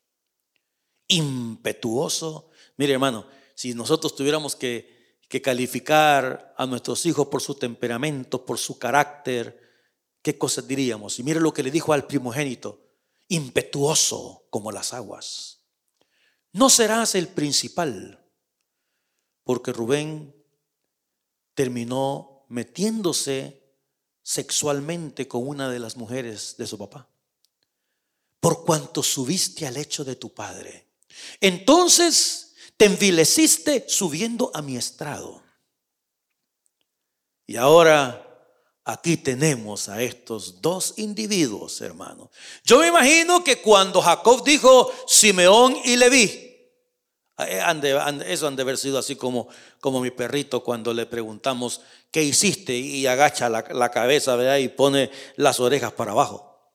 impetuoso. Mire, hermano, si nosotros tuviéramos que calificar a nuestros hijos por su temperamento, por su carácter, ¿qué cosas diríamos? Y mire lo que le dijo al primogénito: impetuoso como las aguas. No serás el principal, porque Rubén terminó metiéndose sexualmente con una de las mujeres de su papá, por cuanto subiste al lecho de tu padre. Entonces te envileciste subiendo a mi estrado. Y ahora aquí tenemos a estos dos individuos, hermano. Yo me imagino que cuando Jacob dijo Simeón y Leví, eso han de haber sido así como mi perrito cuando le preguntamos ¿qué hiciste? Y agacha la cabeza, ¿verdad? Y pone las orejas para abajo.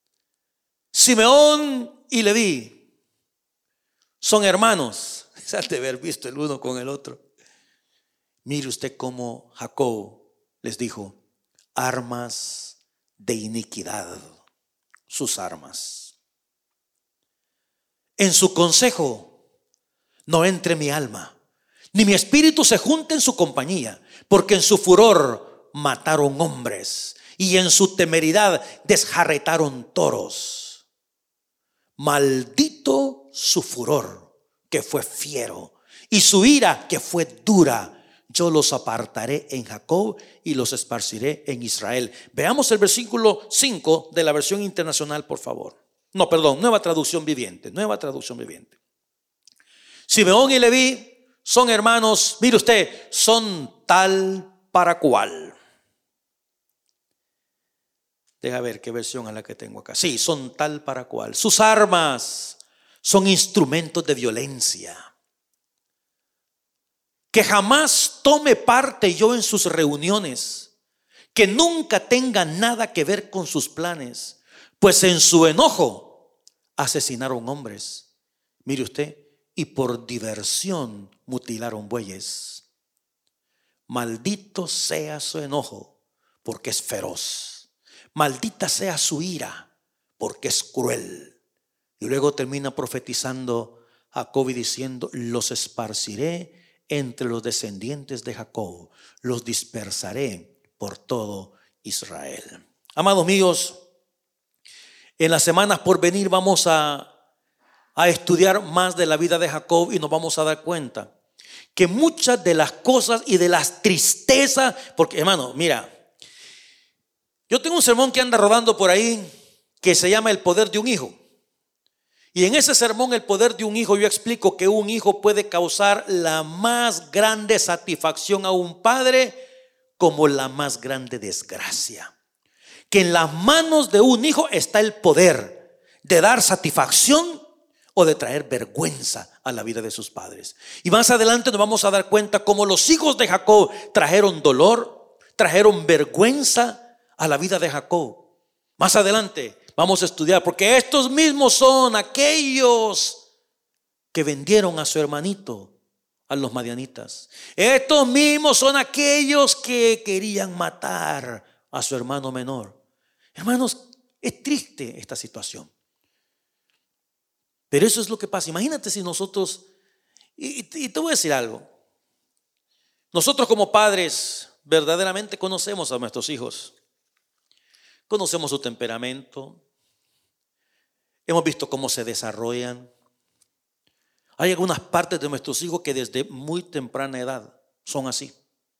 Simeón y Leví son hermanos. Se han de haber visto el uno con el otro. Mire usted cómo Jacob les dijo: armas de iniquidad, sus armas. En su consejo no entre mi alma, ni mi espíritu se junte en su compañía, porque en su furor mataron hombres y en su temeridad desjarretaron toros. Maldito su furor, que fue fiero, y su ira, que fue dura. Yo los apartaré en Jacob y los esparciré en Israel. Veamos el versículo 5 de la versión internacional, por favor. No, perdón, Nueva Traducción Viviente. Nueva Traducción Viviente. Simeón y Leví son hermanos, mire usted, son tal para cual. Deja ver qué versión es la que tengo acá. Sí, son tal para cual. Sus armas son instrumentos de violencia. Que jamás tome parte yo en sus reuniones, que nunca tenga nada que ver con sus planes, pues en su enojo asesinaron hombres. Mire usted, y por diversión mutilaron bueyes. Maldito sea su enojo, porque es feroz. Maldita sea su ira, porque es cruel. Y luego termina profetizando Jacob y diciendo: los esparciré entre los descendientes de Jacob, los dispersaré por todo Israel. Amados míos, en las semanas por venir vamos a estudiar más de la vida de Jacob y nos vamos a dar cuenta que muchas de las cosas y de las tristezas, porque hermano, mira, yo tengo un sermón que anda rodando por ahí que se llama El poder de un hijo. Y en ese sermón, El poder de un hijo, yo explico que un hijo puede causar la más grande satisfacción a un padre como la más grande desgracia. Que en las manos de un hijo está el poder de dar satisfacción o de traer vergüenza a la vida de sus padres. Y más adelante nos vamos a dar cuenta cómo los hijos de Jacob trajeron dolor, trajeron vergüenza a la vida de Jacob. Más adelante vamos a estudiar, porque estos mismos son aquellos que vendieron a su hermanito a los madianitas. Estos mismos son aquellos que querían matar a su hermano menor. Hermanos, es triste esta situación. Pero eso es lo que pasa. Imagínate si nosotros, y te voy a decir algo. Nosotros como padres verdaderamente conocemos a nuestros hijos. Conocemos su temperamento. Hemos visto cómo se desarrollan. Hay algunas partes de nuestros hijos que desde muy temprana edad son así.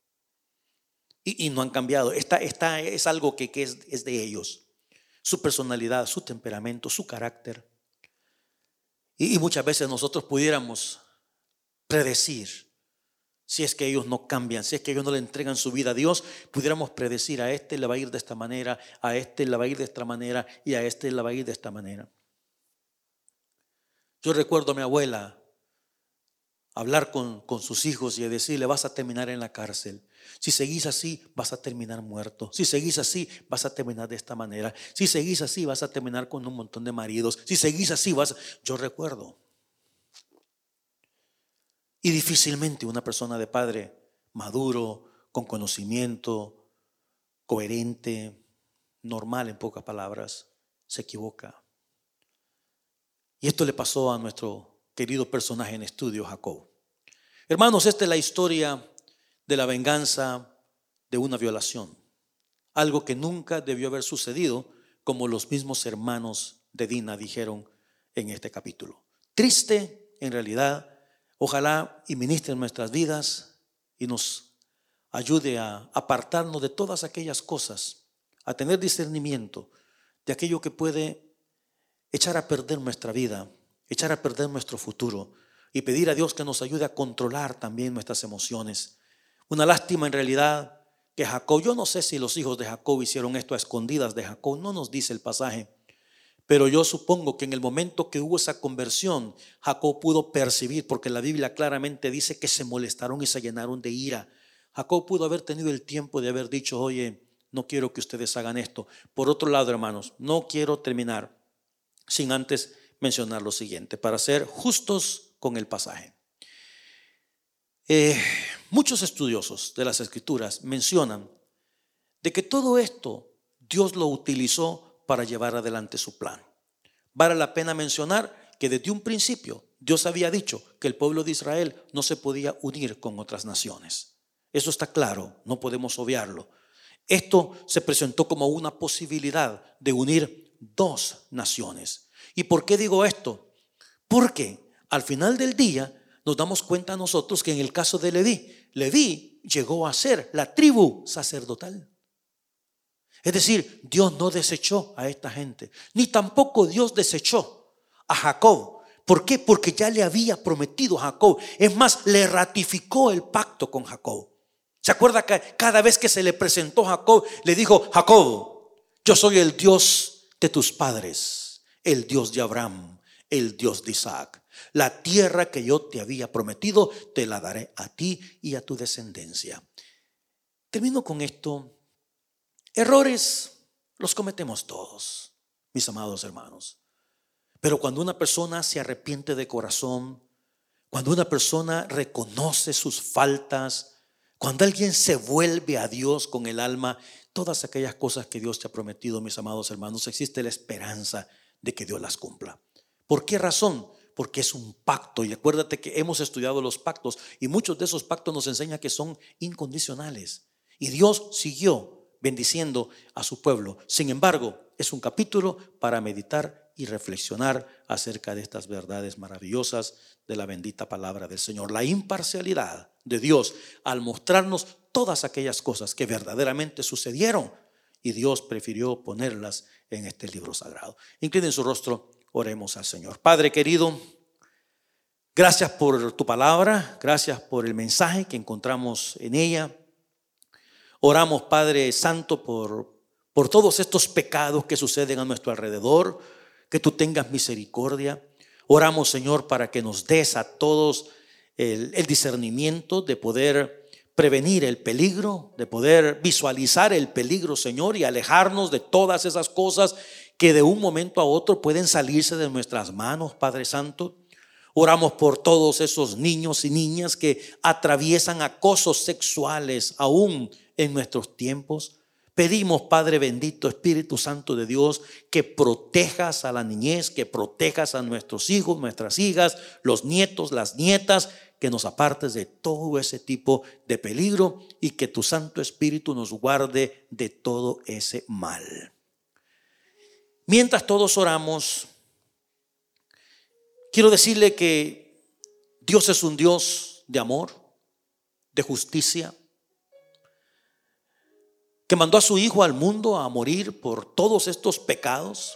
Y no han cambiado. Esta es algo que es de ellos. Su personalidad, su temperamento, su carácter. Y muchas veces nosotros pudiéramos predecir, si es que ellos no cambian, si es que ellos no le entregan su vida a Dios, pudiéramos predecir: a este le va a ir de esta manera, a este le va a ir de esta manera y a este le va a ir de esta manera. Yo recuerdo a mi abuela hablar con sus hijos y decirle: vas a terminar en la cárcel. Si seguís así, vas a terminar muerto. Si seguís así, vas a terminar de esta manera. Si seguís así, vas a terminar con un montón de maridos. Si seguís así, Yo recuerdo. Y difícilmente una persona de padre maduro, con conocimiento, coherente, normal, en pocas palabras, se equivoca. Y esto le pasó a nuestro querido personaje en estudio, Jacob. Hermanos, esta es la historia de la venganza de una violación. Algo que nunca debió haber sucedido, como los mismos hermanos de Dina dijeron en este capítulo. Triste, en realidad. Ojalá y ministre en nuestras vidas y nos ayude a apartarnos de todas aquellas cosas, a tener discernimiento de aquello que puede echar a perder nuestra vida, echar a perder nuestro futuro, y pedir a Dios que nos ayude a controlar también nuestras emociones. Una lástima en realidad que Jacob, yo no sé si los hijos de Jacob hicieron esto a escondidas de Jacob, no nos dice el pasaje, pero yo supongo que en el momento que hubo esa conversión, Jacob pudo percibir, porque la Biblia claramente dice que se molestaron y se llenaron de ira. Jacob pudo haber tenido el tiempo de haber dicho: oye, no quiero que ustedes hagan esto. Por otro lado, hermanos, no quiero terminar sin antes mencionar lo siguiente, para ser justos con el pasaje. Muchos estudiosos de las Escrituras mencionan de que todo esto Dios lo utilizó para llevar adelante su plan. Vale la pena mencionar que desde un principio Dios había dicho que el pueblo de Israel no se podía unir con otras naciones. Eso está claro, no podemos obviarlo. Esto se presentó como una posibilidad de unir dos naciones. ¿Y por qué digo esto? Porque al final del día nos damos cuenta nosotros que en el caso de Leví llegó a ser la tribu sacerdotal. Es decir, Dios no desechó a esta gente, ni tampoco Dios desechó a Jacob. ¿Por qué? Porque ya le había prometido a Jacob. Es más, le ratificó el pacto con Jacob. ¿Se acuerda que cada vez que se le presentó a Jacob, le dijo: Jacob, yo soy el Dios de tus padres, el Dios de Abraham, el Dios de Isaac. La tierra que yo te había prometido te la daré a ti y a tu descendencia. Termino con esto. Errores los cometemos todos, mis amados hermanos. Pero cuando una persona se arrepiente de corazón, cuando una persona reconoce sus faltas, cuando alguien se vuelve a Dios con el alma, todas aquellas cosas que Dios te ha prometido, mis amados hermanos, existe la esperanza de que Dios las cumpla. ¿Por qué razón? Porque es un pacto. Y acuérdate que hemos estudiado los pactos y muchos de esos pactos nos enseñan que son incondicionales. Y Dios siguió bendiciendo a su pueblo. Sin embargo, es un capítulo para meditar y reflexionar acerca de estas verdades maravillosas de la bendita palabra del Señor. La imparcialidad de Dios al mostrarnos todas aquellas cosas que verdaderamente sucedieron y Dios prefirió ponerlas en este libro sagrado. Inclinen su rostro, oremos al Señor. Padre querido, gracias por tu palabra, gracias por el mensaje que encontramos en ella. Oramos, Padre Santo, por todos estos pecados que suceden a nuestro alrededor, que tú tengas misericordia. Oramos, Señor, para que nos des a todos el discernimiento de poder prevenir el peligro, de poder visualizar el peligro, Señor, y alejarnos de todas esas cosas que de un momento a otro pueden salirse de nuestras manos, Padre Santo. Oramos por todos esos niños y niñas que atraviesan acosos sexuales aún en nuestros tiempos. Pedimos, Padre bendito, Espíritu Santo de Dios, que protejas a la niñez, que protejas a nuestros hijos, nuestras hijas, los nietos, las nietas, que nos apartes de todo ese tipo de peligro y que tu Santo Espíritu nos guarde de todo ese mal. Mientras todos oramos, quiero decirle que Dios es un Dios de amor, de justicia, que mandó a su Hijo al mundo a morir por todos estos pecados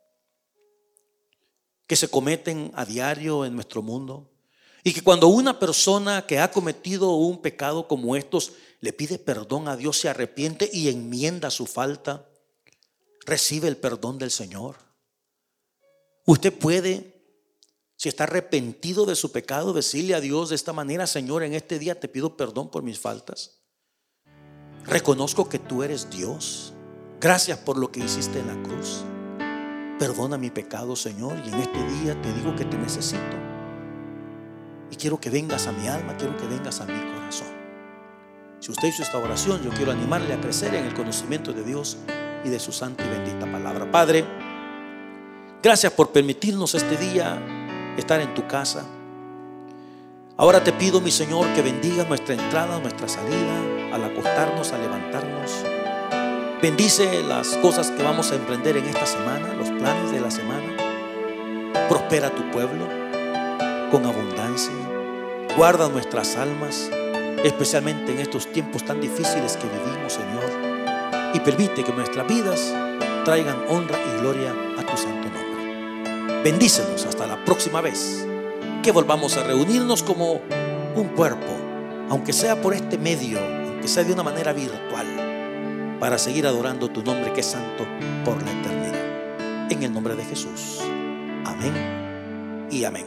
que se cometen a diario en nuestro mundo. Y que cuando una persona que ha cometido un pecado como estos le pide perdón a Dios, se arrepiente y enmienda su falta, recibe el perdón del Señor. Usted puede, si está arrepentido de su pecado, decirle a Dios de esta manera: Señor, en este día te pido perdón por mis faltas. Reconozco que tú eres Dios. Gracias por lo que hiciste en la cruz. Perdona mi pecado, Señor, y en este día te digo que te necesito. Y quiero que vengas a mi alma, quiero que vengas a mi corazón. Si usted hizo esta oración, yo quiero animarle a crecer en el conocimiento de Dios y de su santa y bendita palabra. Padre, gracias por permitirnos este día estar en tu casa. Ahora te pido, mi Señor, que bendiga nuestra entrada, nuestra salida, al acostarnos, al levantarnos. Bendice las cosas que vamos a emprender en esta semana, los planes de la semana. Prospera tu pueblo con abundancia. Guarda nuestras almas, especialmente en estos tiempos tan difíciles que vivimos, Señor. Y permite que nuestras vidas traigan honra y gloria a tu santo nombre. Bendícenos hasta la próxima vez que volvamos a reunirnos como un cuerpo, aunque sea por este medio, aunque sea de una manera virtual, para seguir adorando tu nombre que es santo por la eternidad. En el nombre de Jesús. Amén y amén.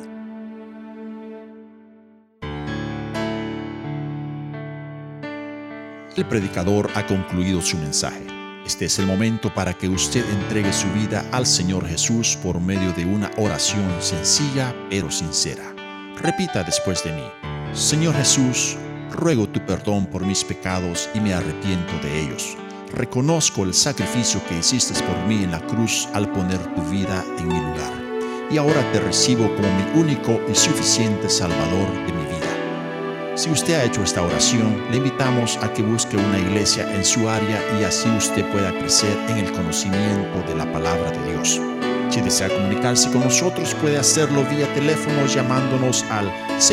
El predicador ha concluido su mensaje. Este es el momento para que usted entregue su vida al Señor Jesús por medio de una oración sencilla pero sincera. Repita después de mí: Señor Jesús, ruego tu perdón por mis pecados y me arrepiento de ellos. Reconozco el sacrificio que hiciste por mí en la cruz al poner tu vida en mi lugar. Y ahora te recibo como mi único y suficiente Salvador de mi vida. Si usted ha hecho esta oración, le invitamos a que busque una iglesia en su área y así usted pueda crecer en el conocimiento de la palabra de Dios. Si desea comunicarse con nosotros, puede hacerlo vía teléfono llamándonos al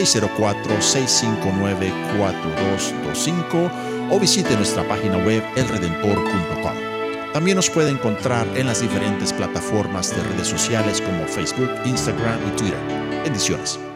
604-659-4225 o visite nuestra página web elredentor.com. También nos puede encontrar en las diferentes plataformas de redes sociales como Facebook, Instagram y Twitter. Bendiciones.